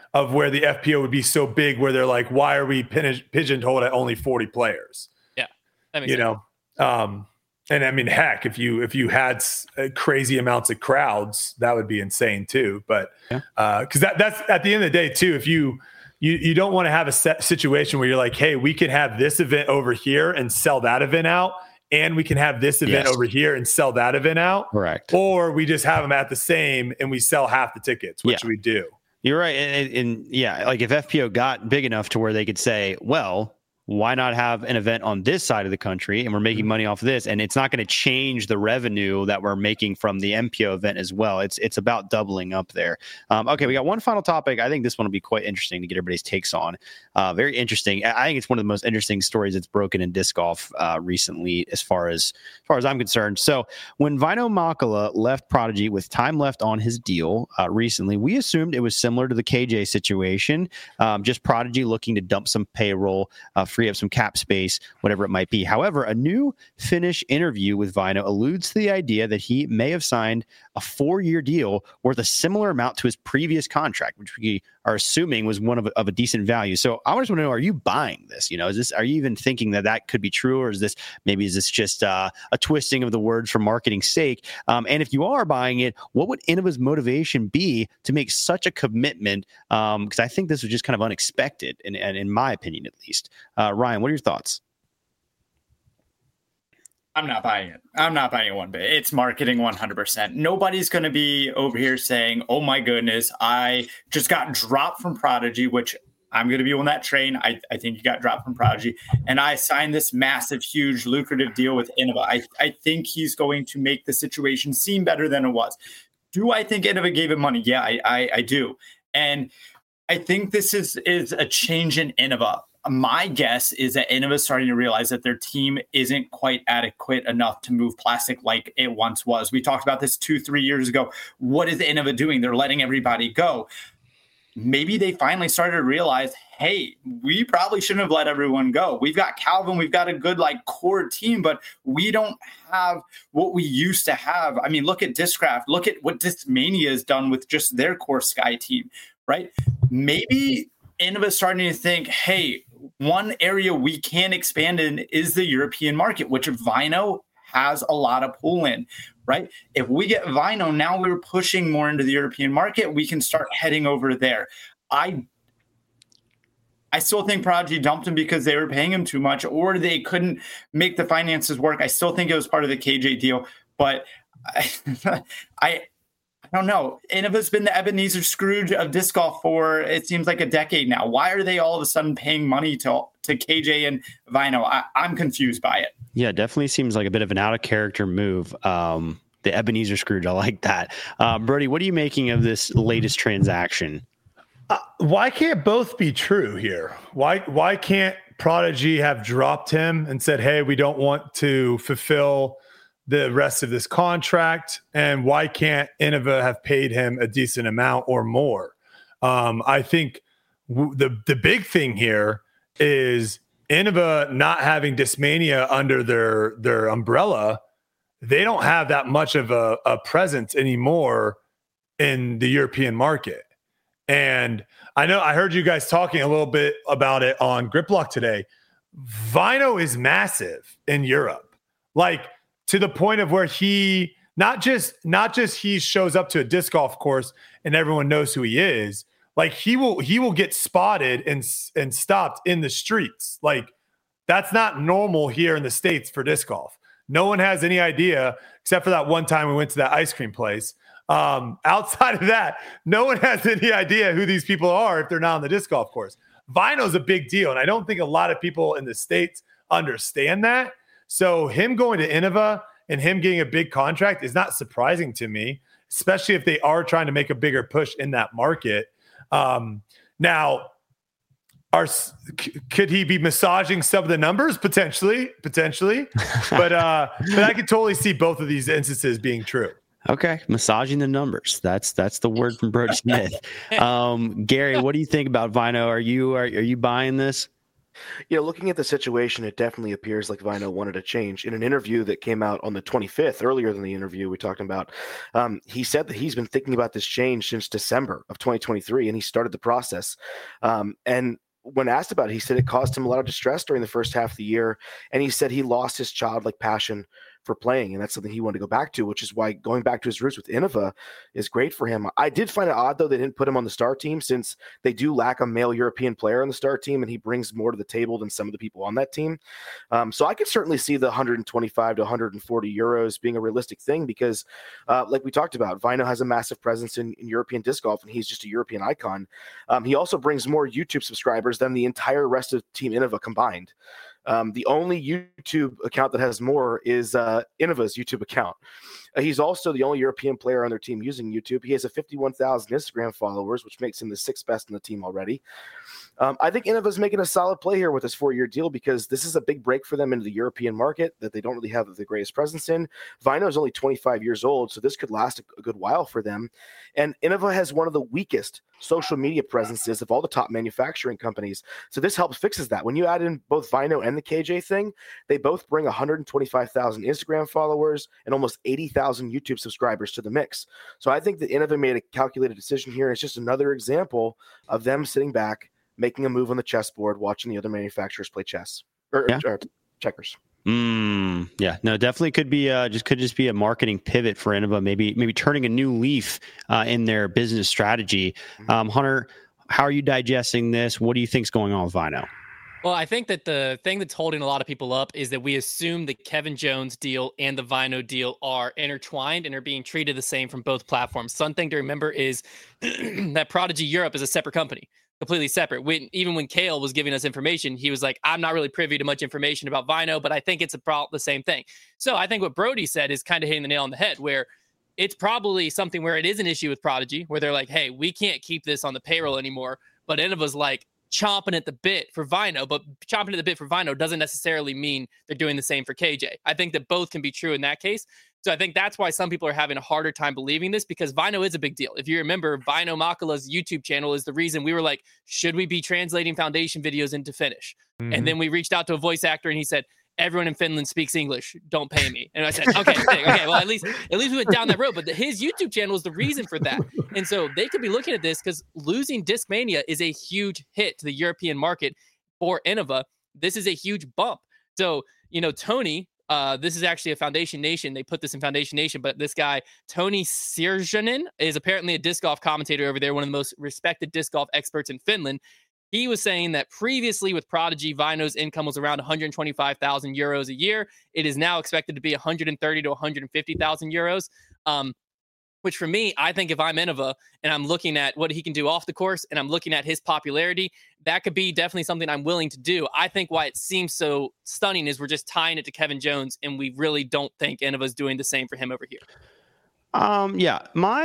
of where the FPO would be so big where they're like, why are we pigeonholed at only 40 players? Yeah. That makes sense. And I mean, heck, if you had crazy amounts of crowds, that would be insane too. But because that's at the end of the day too, if you don't want to have a situation where you're like, hey, we can have this event over here and sell that event out, and we can have this event over here and sell that event out. Correct. Or we just have them at the same and we sell half the tickets, which we do. You're right. And like if FPO got big enough to where they could say, well, why not have an event on this side of the country and we're making money off of this, and it's not going to change the revenue that we're making from the MPO event as well. It's about doubling up there. Okay, we got one final topic. I think this one will be quite interesting to get everybody's takes on. Very interesting. I think it's one of the most interesting stories that's broken in disc golf recently, as far as I'm concerned. So when Vaino Makala left Prodigy with time left on his deal recently, we assumed it was similar to the KJ situation, just Prodigy looking to dump some payroll, free up some cap space, whatever it might be. However, a new Finnish interview with Vaino alludes to the idea that he may have signed a 4-year deal worth a similar amount to his previous contract, which we are assuming was one of a decent value. So I just want to know, are you buying this? Are you even thinking that could be true, or is this just a twisting of the words for marketing's sake? And if you are buying it, what would Innova's motivation be to make such a commitment? Because I think this was just kind of unexpected, and in my opinion, at least. Ryan, what are your thoughts? I'm not buying it. I'm not buying it one bit. It's marketing 100%. Nobody's going to be over here saying, oh my goodness, I just got dropped from Prodigy, which I'm going to be on that train. I think you got dropped from Prodigy. And I signed this massive, huge, lucrative deal with Innova. I think he's going to make the situation seem better than it was. Do I think Innova gave him money? Yeah, I do. And I think this is a change in Innova. My guess is that Innova is starting to realize that their team isn't quite adequate enough to move plastic like it once was. We talked about this 2-3 years ago. What is Innova doing? They're letting everybody go. Maybe they finally started to realize, hey, we probably shouldn't have let everyone go. We've got Calvin. We've got a good core team, but we don't have what we used to have. I mean, look at Discraft. Look at what Discmania has done with just their core Sky team, right? Maybe Innova is starting to think, hey, one area we can expand in is the European market, which Vaino has a lot of pull in, right? If we get Vaino, now we're pushing more into the European market. We can start heading over there. I still think Prodigy dumped him because they were paying him too much, or they couldn't make the finances work. I still think it was part of the KJ deal, but I don't know. Innova's been the Ebenezer Scrooge of disc golf for, it seems like, a decade now. Why are they all of a sudden paying money to KJ and Vaino? I'm confused by it. Yeah, definitely seems like a bit of an out-of-character move. The Ebenezer Scrooge, I like that. Brody, what are you making of this latest transaction? Why can't both be true here? Why can't Prodigy have dropped him and said, hey, we don't want to fulfill the rest of this contract, and why can't Innova have paid him a decent amount or more? I think the big thing here is Innova not having Discmania under their umbrella. They don't have that much of a presence anymore in the European market. And I know I heard you guys talking a little bit about it on Grip Block today. Vaino is massive in Europe. To the point of where he not just he shows up to a disc golf course and everyone knows who he is. He will get spotted and stopped in the streets. That's not normal here in the States for disc golf. No one has any idea, except for that one time we went to that ice cream place. Outside of that, no one has any idea who these people are if they're not on the disc golf course. Vaino's a big deal, and I don't think a lot of people in the States understand that. So him going to Innova and him getting a big contract is not surprising to me, especially if they are trying to make a bigger push in that market. Now, could he be massaging some of the numbers? Potentially. But I could totally see both of these instances being true. Okay, massaging the numbers. That's the word from Brody Smith. Gary, what do you think about Vaino? Are you buying this? Looking at the situation, it definitely appears like Vino wanted a change. In an interview that came out on the 25th, earlier than the interview we talked about, he said that he's been thinking about this change since December of 2023, and he started the process. And when asked about it, he said it caused him a lot of distress during the first half of the year, and he said he lost his childlike passion for playing, and that's something he wanted to go back to, which is why going back to his roots with Innova is great for him. I did find it odd, though, they didn't put him on the star team, since they do lack a male European player on the star team, and he brings more to the table than some of the people on that team. So I could certainly see the 125 to 140 euros being a realistic thing, because like we talked about, Vino has a massive presence in European disc golf, and he's just a European icon. He also brings more YouTube subscribers than the entire rest of Team Innova combined. The only YouTube account that has more is Innova's YouTube account. He's also the only European player on their team using YouTube. He has a 51,000 Instagram followers, which makes him the 6th best in the team already. I think Innova's making a solid play here with this 4-year deal, because this is a big break for them into the European market that they don't really have the greatest presence in. Vino is only 25 years old, so this could last a good while for them. And Innova has one of the weakest social media presences of all the top manufacturing companies. So this helps fixes that. When you add in both Vino and the KJ thing, they both bring 125,000 Instagram followers and almost 80,000 YouTube subscribers to the mix. So I think that Innova made a calculated decision here. It's just another example of them sitting back, making a move on the chessboard, watching the other manufacturers play chess or checkers. Yeah, no, definitely could be just be a marketing pivot for Innova. Maybe turning a new leaf in their business strategy. Hunter, how are you digesting this? What do you think's going on with Vino? Well, I think that the thing that's holding a lot of people up is that we assume the Kevin Jones deal and the Vino deal are intertwined and are being treated the same from both platforms. Something to remember is that Prodigy Europe is a separate company. Completely separate. Even when Kale was giving us information, he was like, I'm not really privy to much information about Vino, but I think it's the same thing. So I think what Brody said is kind of hitting the nail on the head, where it's probably something where it is an issue with Prodigy, where they're like, hey, we can't keep this on the payroll anymore. But Innova's like chomping at the bit for Vino, but chomping at the bit for Vino doesn't necessarily mean they're doing the same for KJ. I think that both can be true in that case. So I think that's why some people are having a harder time believing this, because Vino is a big deal. If you remember, Vino Makala's YouTube channel is the reason we were like, should we be translating foundation videos into Finnish? Mm-hmm. And then we reached out to a voice actor and he said, everyone in Finland speaks English. Don't pay me. And I said, okay. Well, at least we went down that road. But his YouTube channel is the reason for that. And so they could be looking at this, because losing Discmania is a huge hit to the European market for Innova. This is a huge bump. So, Tony, this is actually a Foundation Nation. They put this in Foundation Nation, but this guy, Tony Sirjanen, is apparently a disc golf commentator over there, one of the most respected disc golf experts in Finland. He was saying that previously with Prodigy, Vino's income was around 125,000 euros a year. It is now expected to be 130 to 150,000 euros. Which for me, I think if I'm Innova and I'm looking at what he can do off the course and I'm looking at his popularity, that could be definitely something I'm willing to do. I think why it seems so stunning is we're just tying it to Kevin Jones, and we really don't think Innova's doing the same for him over here. Yeah.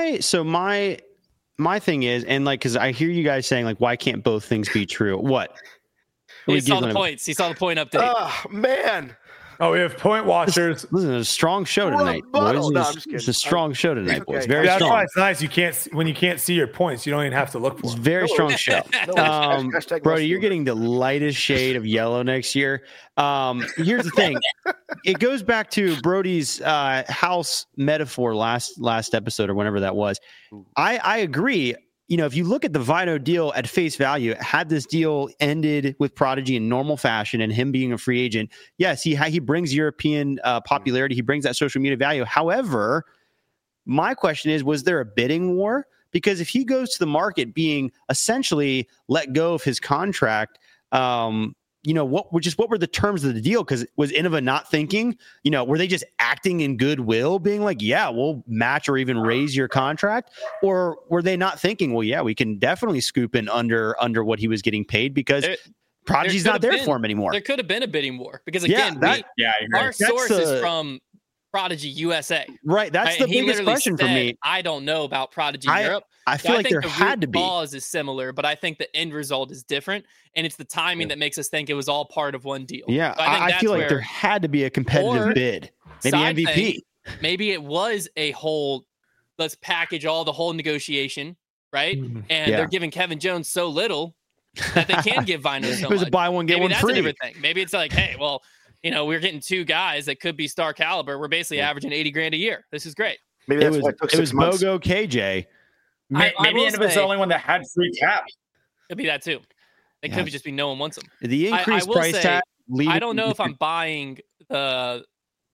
My thing is, and because I hear you guys saying, why can't both things be true? What? He saw the points. He saw the point update. Oh, man. Oh, we have point watchers. This is a strong show tonight, boys. It's a strong show tonight, boys. Very strong. That's why it's nice. When you can't see your points, you don't even have to look for them. It's a very strong show. Brody, you're getting the lightest shade of yellow next year. Here's the thing. It goes back to Brody's house metaphor last episode, or whenever that was. I agree. If you look at the Vino deal at face value, had this deal ended with Prodigy in normal fashion and him being a free agent, yes, he brings European popularity. He brings that social media value. However, my question is, was there a bidding war? Because if he goes to the market being essentially let go of his contract, what were the terms of the deal? Because was Innova not thinking, were they just acting in goodwill, being like, yeah, we'll match or even raise your contract? Or were they not thinking, well, yeah, we can definitely scoop in under what he was getting paid, because Prodigy's not there for him anymore? There could have been a bidding war, because again, our source is from Prodigy USA. Right. That's the biggest question for me. I don't know about Prodigy Europe. I feel like there had to be. The cause is similar, but I think the end result is different, and it's the timing that makes us think it was all part of one deal. Yeah, so I feel like there had to be a competitive bid. Maybe MVP. Thing, maybe it was a whole, let's package all the whole negotiation, right? And they're giving Kevin Jones so little that they can give Vino so much. It was a buy one, get Maybe one that's free. A different thing. Maybe it's like, hey, well, we're getting two guys that could be star caliber. We're basically averaging $80,000 a year. This is great. Maybe that's why it took 6 months. Bogo KJ. Maybe Innova's the only one that had free cap. Could be that too. It could just be no one wants them. The increased price tag. I don't know if I'm buying that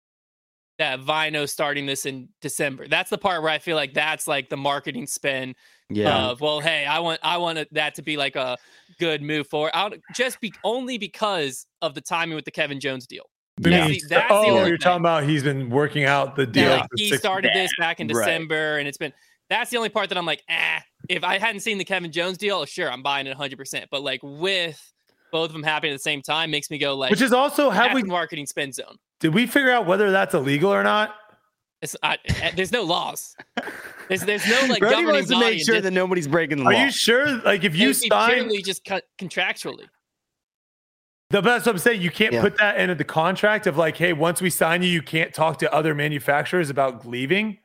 Vino starting this in December. That's the part where I feel like that's like the marketing spin of, well, hey, I want that to be like a good move forward. Only because of the timing with the Kevin Jones deal. That's you're talking about he's been working out the deal. Yeah, he started this back in December, and that's the only part that I'm like, if I hadn't seen the Kevin Jones deal, sure, I'm buying it 100%. But like with both of them happening at the same time makes me go like, which is also marketing spend zone. Did we figure out whether that's illegal or not? There's no laws. There's no like Brody governing wants to make sure that nobody's breaking the law. Are you sure? Like if you sign, just contractually. That's what I'm saying. You can't put that into the contract of like, hey, once we sign you, you can't talk to other manufacturers about leaving.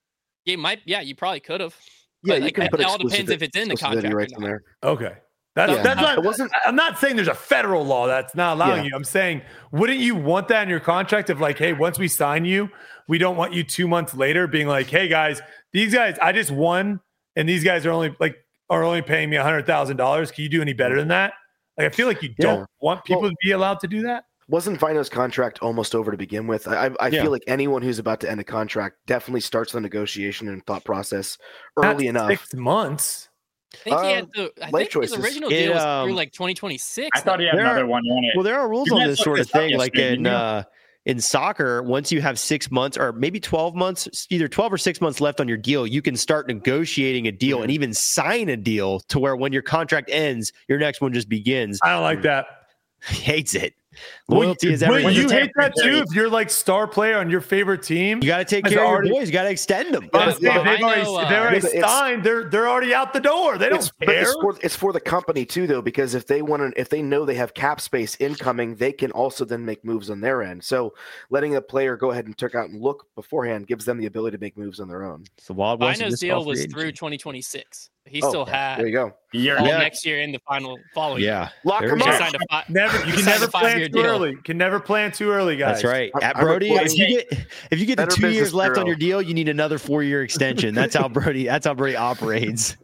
Yeah, you probably could have. Yeah, but, like, it all depends if it's in the contract. Right in there. Okay. That's not, I'm not saying there's a federal law that's not allowing you. I'm saying, wouldn't you want that in your contract of like, hey, once we sign you, we don't want you 2 months later being like, hey guys, these guys, I just won, and these guys are only paying me $100,000. Can you do any better than that? Like, I feel like you don't want people to be allowed to do that. Wasn't Vino's contract almost over to begin with? I feel like anyone who's about to end a contract definitely starts the negotiation and thought process early enough. 6 months. I think his original deal was through like 2026. I thought he had another one on it. Well, there are rules on this sort of thing. Like in soccer, once you have 6 months or maybe 12 months, either 12 or 6 months left on your deal, you can start negotiating a deal and even sign a deal to where when your contract ends, your next one just begins. I don't like that. He hates it. Loyalty is everything. You hate that too. If you're like star player on your favorite team, you got to take care of your boys. You got to extend them. They've already signed. They're already out the door. They don't care. It's for the company too, though, because if they know they have cap space incoming, they can also then make moves on their end. So letting a player go ahead and check out and look beforehand gives them the ability to make moves on their own. So Wild West. Vino's deal was through 2026. He still had there you go. Next year in the following year. Lock him up. You can never plan too early. You can never plan too early, guys. That's right. At Brody, if you get the 2 years left on your deal, you need another 4-year extension. That's how Brody operates.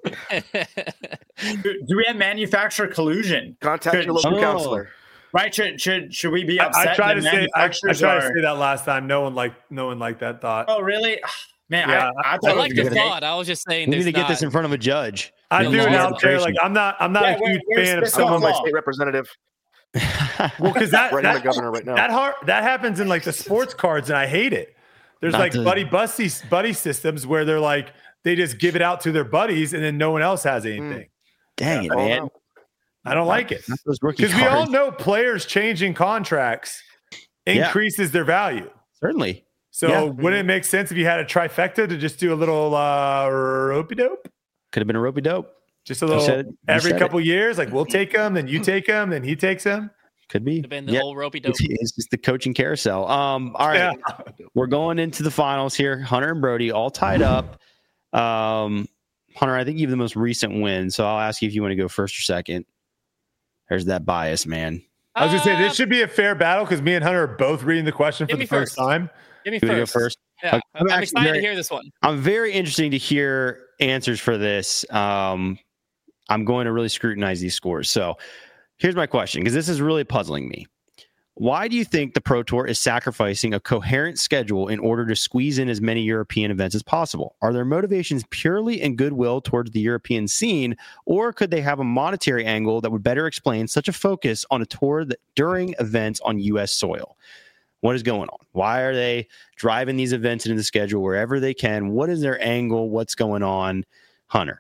Do we have manufacturer collusion? Contact your local counselor. Right? Should we be upset? I tried to say that last time. No one liked that thought. Oh, really? Man, yeah, I like the thought. I was just saying, we need to get this in front of a judge. I threw it out there. Like I'm not a huge fan of someone like state representative. Well, because that governor right now. That happens in like the sports cards, and I hate it. There's buddy systems where they're like they just give it out to their buddies, and then no one else has anything. Dang it, man! I don't like it because we all know players changing contracts increases their value. Certainly. So wouldn't it make sense if you had a trifecta to just do a little ropey dope? Could have been a ropey dope. Just a little every couple years, like we'll take them, then you take them, then he takes them. Could be. Could have been the whole ropey dope. It's just the coaching carousel. All right, we're going into the finals here. Hunter and Brody all tied up. Hunter, I think you have the most recent win, so I'll ask you if you want to go first or second. There's that bias, man. I was gonna say this should be a fair battle because me and Hunter are both reading the question for the first time. Give me first. Go first. Yeah, I'm excited to hear this one. I'm very interested to hear answers for this. I'm going to really scrutinize these scores. So here's my question, because this is really puzzling me. Why do you think the Pro Tour is sacrificing a coherent schedule in order to squeeze in as many European events as possible? Are their motivations purely in goodwill towards the European scene, or could they have a monetary angle that would better explain such a focus on a tour during events on U.S. soil? What is going on? Why are they driving these events into the schedule wherever they can? What is their angle? What's going on? Hunter?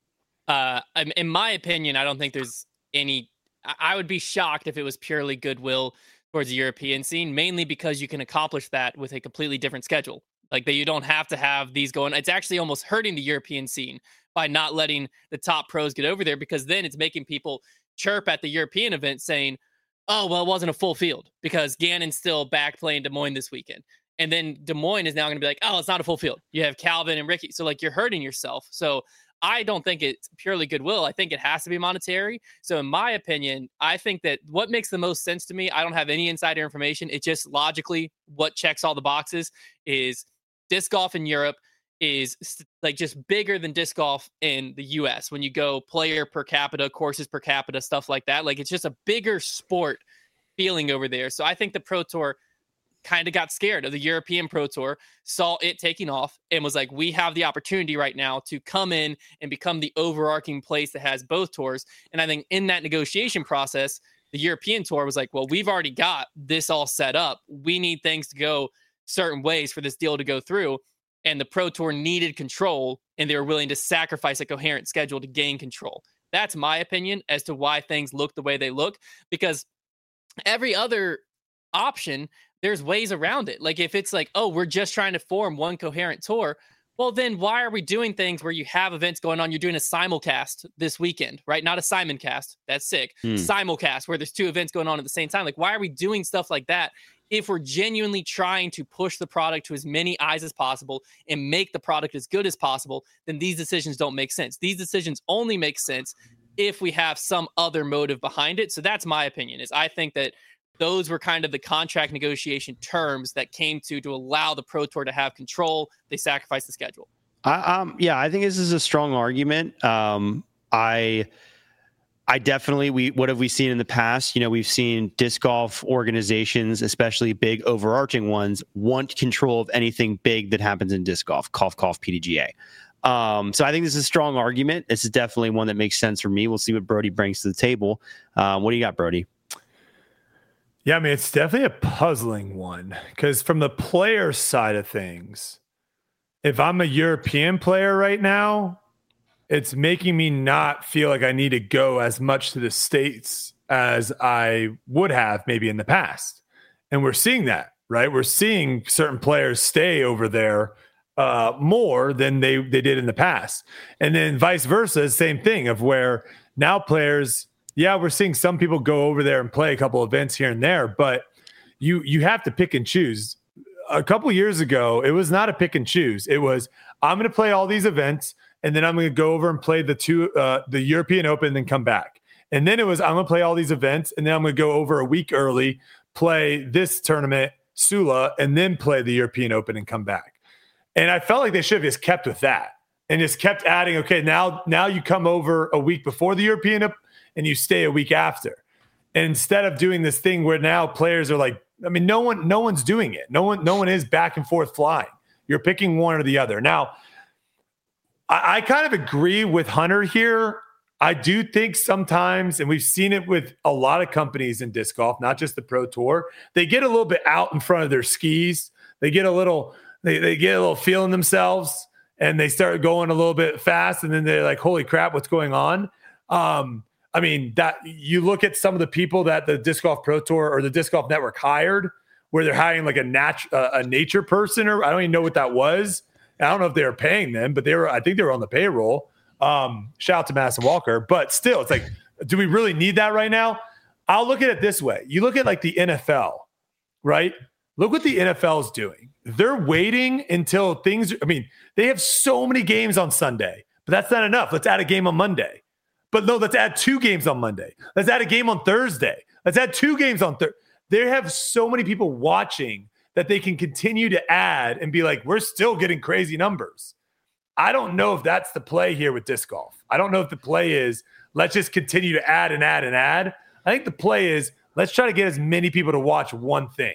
In my opinion, I don't think there's any... I would be shocked if it was purely goodwill towards the European scene, mainly because you can accomplish that with a completely different schedule. Like that you don't have to have these going. It's actually almost hurting the European scene by not letting the top pros get over there, because then it's making people chirp at the European event saying, oh, well, it wasn't a full field because Gannon's still back playing Des Moines this weekend. And then Des Moines is now going to be like, oh, it's not a full field. You have Calvin and Ricky. So like you're hurting yourself. So I don't think it's purely goodwill. I think it has to be monetary. So in my opinion, I think that what makes the most sense to me, I don't have any insider information. It just logically what checks all the boxes is disc golf in Europe is like just bigger than disc golf in the US. When you go player per capita, courses per capita, stuff like that, like it's just a bigger sport feeling over there. So I think the Pro Tour kind of got scared of the European Pro Tour, saw it taking off, and was like, we have the opportunity right now to come in and become the overarching place that has both tours. And I think in that negotiation process, the European Tour was like, well, we've already got this all set up. We need things to go certain ways for this deal to go through. And the Pro Tour needed control, and they were willing to sacrifice a coherent schedule to gain control. That's my opinion as to why things look the way they look, because every other option, there's ways around it. Like if it's like, oh, we're just trying to form one coherent tour, well, then why are we doing things where you have events going on? You're doing a simulcast this weekend, right? Not a Simon cast. That's sick. Simulcast where there's two events going on at the same time. Like, why are we doing stuff like that if we're genuinely trying to push the product to as many eyes as possible and make the product as good as possible? Then these decisions don't make sense. These decisions only make sense if we have some other motive behind it. So that's my opinion, is I think that those were kind of the contract negotiation terms that came to allow the Pro Tour to have control. They sacrificed the schedule. I think this is a strong argument. I definitely, what have we seen in the past? You know, we've seen disc golf organizations, especially big overarching ones, want control of anything big that happens in disc golf, cough, PDGA. So I think this is a strong argument. This is definitely one that makes sense for me. We'll see what Brody brings to the table. What do you got, Brody? Yeah, I mean, it's definitely a puzzling one, because from the player side of things, if I'm a European player right now, it's making me not feel like I need to go as much to the States as I would have maybe in the past. And we're seeing that, right? We're seeing certain players stay over there more than they did in the past. And then vice versa, same thing, of where now players, yeah, we're seeing some people go over there and play a couple events here and there, but you have to pick and choose. A couple years ago, it was not a pick and choose. It was, I'm going to play all these events, and then I'm going to go over and play the European Open and then come back. And then it was, I'm going to play all these events, and then I'm going to go over a week early, play this tournament, Sula, and then play the European Open and come back. And I felt like they should have just kept with that and just kept adding, okay, now you come over a week before the European Open and you stay a week after. And instead of doing this thing where now players are like, I mean, no one's doing it. No one is back and forth flying. You're picking one or the other. Now, I kind of agree with Hunter here. I do think sometimes, and we've seen it with a lot of companies in disc golf, not just the Pro Tour, they get a little bit out in front of their skis. They get a little, they get a little feeling themselves, and they start going a little bit fast, and then they're like, holy crap, what's going on? I mean, that you look at some of the people that the Disc Golf Pro Tour or the Disc Golf Network hired, where they're hiring like a nature person, or I don't even know what that was. I don't know if they were paying them, but I think they were on the payroll. Shout out to Madison Walker, but still, it's like, do we really need that right now? I'll look at it this way. You look at like the NFL, right? Look what the NFL is doing. They're waiting until things, I mean, they have so many games on Sunday, but that's not enough. Let's add a game on Monday. But no, let's add 2 games on Monday. Let's add a game on Thursday. Let's add 2 games on Thursday. They have so many people watching that they can continue to add and be like, we're still getting crazy numbers. I don't know if that's the play here with disc golf. I don't know if the play is, let's just continue to add and add and add. I think the play is, let's try to get as many people to watch one thing.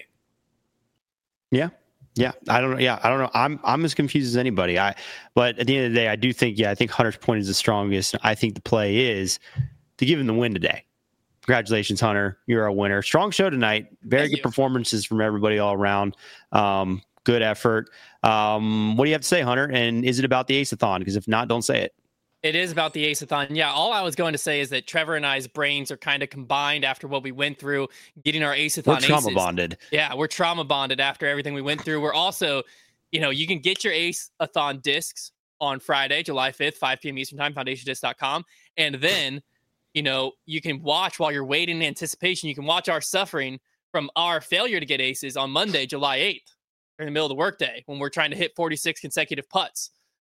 Yeah. I don't know. I'm as confused as anybody. But at the end of the day, I do think, I think Hunter's point is the strongest. I think the play is to give him the win today. Congratulations, Hunter. You're a winner. Strong show tonight. Very good performances from everybody all around. Good effort. What do you have to say, Hunter? And is it about the Ace-a-thon? Because if not, don't say it. It is about the Ace-a-thon. Yeah, all I was going to say is that Trevor and I's brains are kind of combined after what we went through getting our Ace-a-thon. We're trauma bonded. Yeah, we're trauma bonded after everything we went through. We're also, you can get your Ace-a-thon discs on Friday, July 5th, 5 p.m. Eastern Time, foundationdisc.com. And then, you can watch while you're waiting in anticipation. You can watch our suffering from our failure to get aces on Monday, July 8th, in the middle of the workday when we're trying to hit 46 consecutive putts.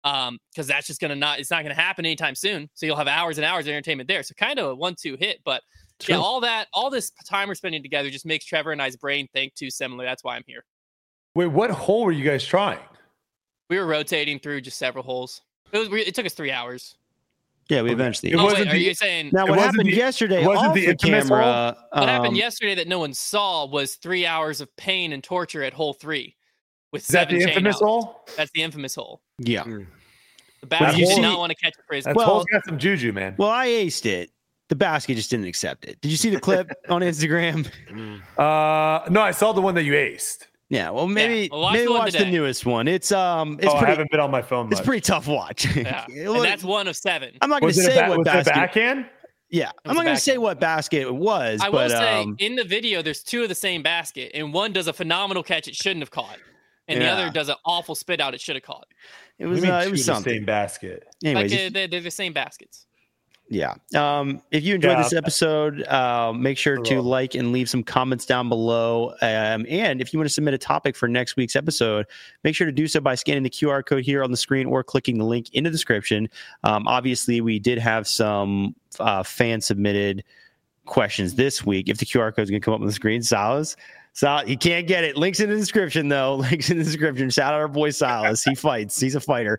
because that's just it's not gonna happen anytime soon. So you'll have hours and hours of entertainment there. So kind of a 1-2 hit, but yeah, all this time we're spending together just makes Trevor and I's brain think too similar. That's why I'm here. Wait, what hole were you guys trying? We were rotating through just several holes. It took us 3 hours. Yeah, we eventually. Are you saying now? What happened yesterday? Wasn't the camera? What happened yesterday that no one saw was 3 hours of pain and torture at hole 3. With Is that the infamous hole? That's the infamous hole. Yeah. The basket did not want to catch the frisbee. That hole's got some juju, man. Well, I aced it. The basket just didn't accept it. Did you see the clip on Instagram? No, I saw the one that you aced. Yeah, well, maybe watch the newest one. It's pretty, I haven't been on my phone much. It's pretty tough watch. Yeah. And that's 1 of 7. I'm not going to say what basket. Backhand? Yeah, I'm not going to say what basket it was. I will say in the video, there's 2 of the same basket, and one does a phenomenal catch it shouldn't have caught, and the other does an awful spit out it should have caught. It was something. The same basket. Anyways, they're the same baskets. Yeah. If you enjoyed this episode, make sure to like and leave some comments down below. And if you want to submit a topic for next week's episode, make sure to do so by scanning the QR code here on the screen or clicking the link in the description. Obviously, we did have some fan submitted questions this week. If the QR code is going to come up on the screen, Silas, you can't get it. Links in the description, though. Links in the description. Shout out our boy Silas. He fights. He's a fighter.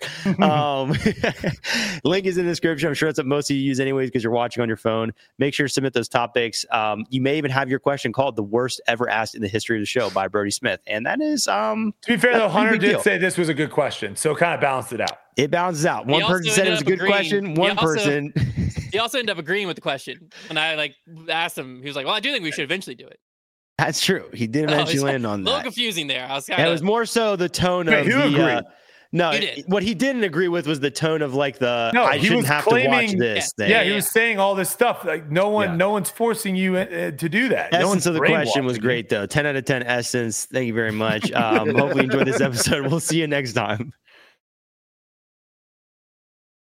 Link is in the description. I'm sure that's what most of you use anyways because you're watching on your phone. Make sure to submit those topics. You may even have your question called the worst ever asked in the history of the show by Brody Smith. And that is to be fair, though, Hunter did say this was a good question. So kind of balanced it out. It balances out. One person said it was a good question. One person. He also ended up agreeing with the question. And I asked him, he was like, well, I do think we should eventually do it. That's true. He did eventually land on that. A little confusing there. It was more so the tone of the. What he didn't agree with was the tone of I shouldn't have to watch this thing. Yeah, he was saying all this stuff. Like no one's forcing you to do that. Essence of the question was great though. 10 out of 10 essence. Thank you very much. Hopefully you enjoyed this episode. We'll see you next time.